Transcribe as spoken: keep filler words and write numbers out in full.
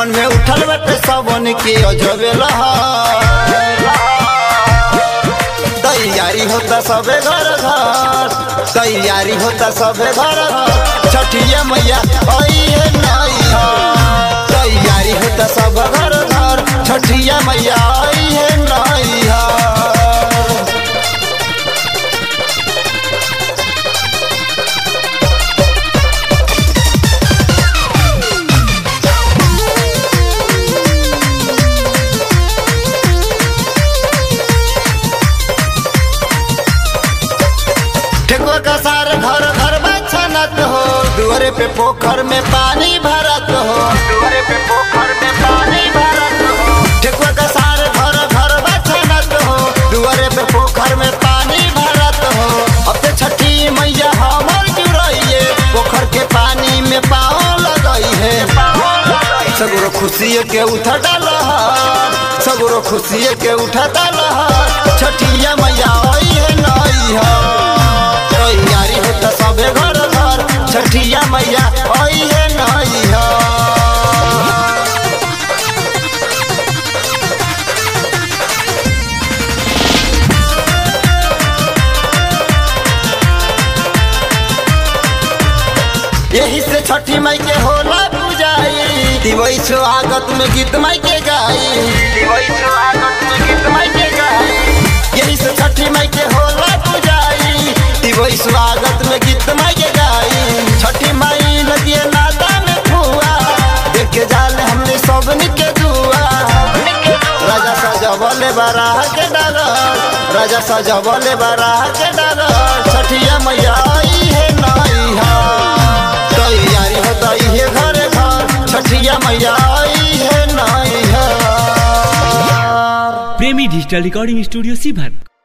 मन में उठल बटे सबन के अजबे लहर। तैयारी होता सबे घर घर, तैयारी होता सबे घर घर, छठिया मैया आई है नैया। तैयारी होता सब घर घर, छठिया मैया आई है नैया। का सार घर घर बचनत हो, दुआरे पे पोखर में पानी भरत हो, दुआरे पे पोखर में पानी भरत हो। ठेकुआ का सार घर घर बचनत हो, दुआरे पे पोखर में पानी भरत हो। अब ते छठी मैया हमर जुड़इए, पोखर के पानी में पाँव लगई है। सगुरो खुशी के उठता लहर, सगुरो खुशी के उठता लहर, छठिया मैया आई है नैया। तैयारी होता सबे घर घर, छठिया मैया आई है नैया। यही से छठी माई के होला पूजाई, दिवई स्वागत में गीत माई के गाई, दिवई स्वागत में गीत माई के गाई। यही से छठी माई के होला पूजाई, दिवई स्वागत में गीत माई के गाई। छठी माई नदिया नाता में खुआ, देख के जाले हमने सबनी के दुआ। राजा सजबले बाराह के डगर, राजा सजबले बाराह के डगर, छठिया मैया आई है नैया। तैयारी होता है घरे घर, छठिया मैया आई है नैया। प्रेमी डिजिटल रिकॉर्डिंग स्टूडियो सीभर।